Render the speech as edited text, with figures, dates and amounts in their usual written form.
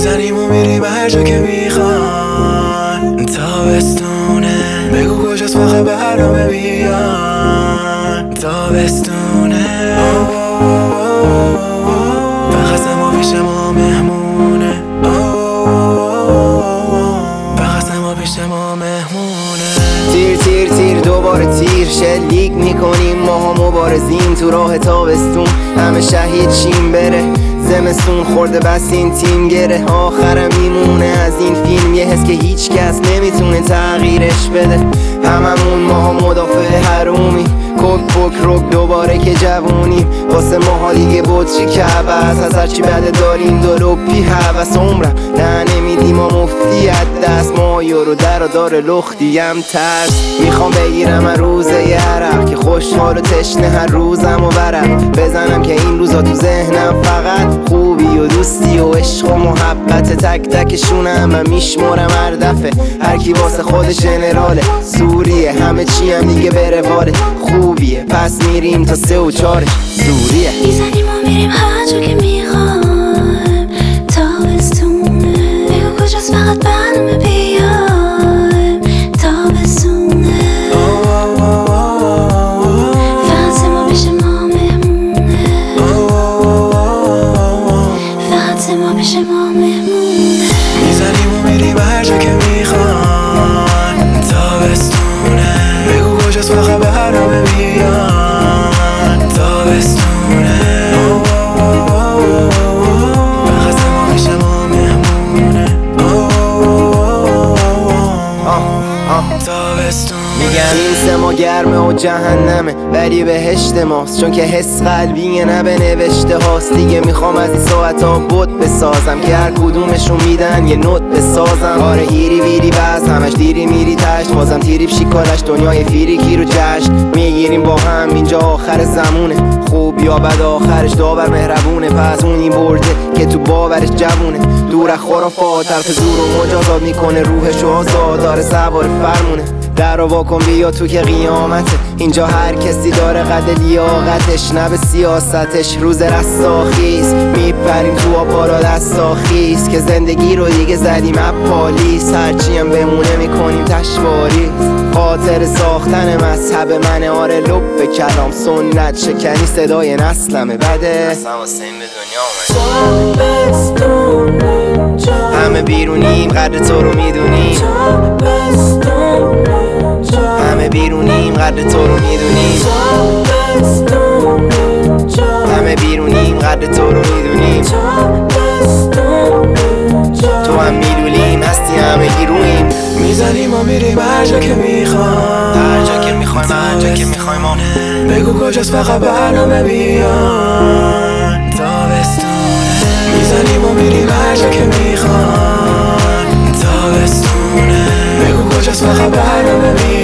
میزنیم و میریم هر جا که میخوان. تابستونه بگو کجاست فقط برنامه بیان. تابستونه فقط ما پیش ما مهمونه. فقط ما پیش ما مهمونه. تیر تیر تیر دوباره تیر شلیک میکنیم ماها مبارزین تو راه تابستون. همه شهید شیم بره زمستون خورده بس این تیم گره. آخرم میمونه از این فیلم یه حس که هیچ کس نمیتونه تغییرش بده. هممون ماها مدافع حرومی کوک پوک روک دوباره که جوونیم. واسه ماها دیگه بطری که عباس از هرچی بده داریم دلوپی حوث. عمرم نه نمیدیم و مفتی از دست ما یورو در و دار لختیم ترس. میخوام بگیرم هر روزه یه عرق که خوشحال و تشنه هر روزم و ورق بزنم که این روزا تو ذهنم فقط خوبی و دوستی و عشق و محبت. تک تکشونم من میشمرم هر دفعه هر کی واسه خودش جنراله. سوریه همه چی هم دیگه به رواله خوبیه پس میریم تا 3 و 4 سوریه. میزنیم و میریم هر جا که میخوایم. تابستونه بگو کجاست فقط برنامه بیایم. تابستونه فقط ما پیش ما مهمونه. فقط ما پیش ما مهمونه. میزنیم و میریم هر جا که میخوان. تابستونه بگو کجاست فقط برنامه بیان. تابستونه فقط ما پیش ما مهمونه. تابستونه میگن این سما گرمه و جهنمه ولی بهشت ماست چون که حس قلبیه نه به نوشته هاست. دیگه میخوام از این ساعت ها بود بسازم که هر کدومشون میدن یه نوت بسازم. آره هیری ویری بس همش دیری میری تشت بازم تیری شیکارش دنیای فیریکی رو جشن میگیریم با هم. اینجا آخر زمونه خوب یا بد آخرش داور مهربونه. پس اون این برده که تو باورش جوونه دور از خرافات طرف زور و مجازات میکنه روحشو آزاد داره سوار فرمونه. در رو واکن بیا تو که قیامته اینجا هر کسی داره قد لیاقتش نه به سیاستش. روز رستاخیز میپریم تو آبارا دستاخیز که زندگی رو دیگه زدیم اپالیس. هرچی هم بمونه میکنیم تشواریز. خاطر ساختن مذهب من آره لب به کلام سنت شکنی صدای نسلمه بده. اصلا حسین به دنیا اومد. همه بیرونیم قدر تو رو میدونیم. همه بیرونیم قدر تو رو میدونیم. همه بیرونیم قدر تو رو میدونیم. تو هم میدونیم هستی همه گیرویم. میزنیم و میریم هر جا که میخوان. هر جا که میخوایم هر جا که میخوایم بگو کجاست فقط برنامه بیان. تابستونه میزنیم و میریم هر جا که میخوان. تابستونه بگو کجاست فقط برنامه بیان.